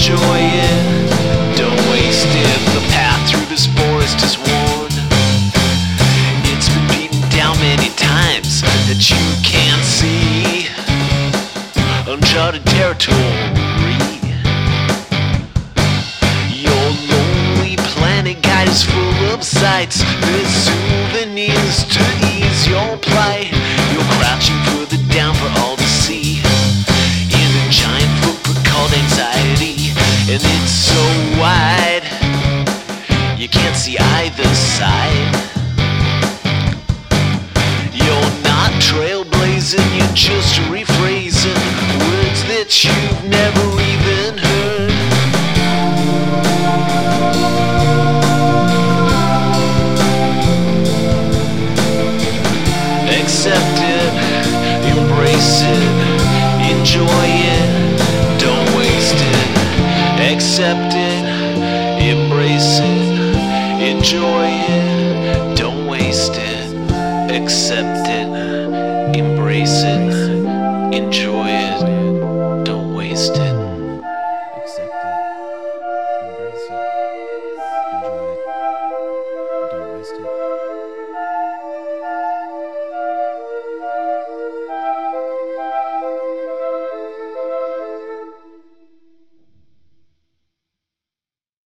enjoy it, don't waste it. The path through this forest is worn. It's been beaten down many times that you can't see. Uncharted territory. Your lonely planet guide is full of sights. There's souvenirs to ease your plight. You're crouching further down for all to see, in a giant footprint called anxiety. And it's so wide, you can't see either side. You're not trailblazing, you're just rephrasing words that you've never even heard. Accept it, embrace it, enjoy it, don't waste it. Accept it, embrace it, enjoy it, don't waste it. Accept it, embrace it, enjoy it.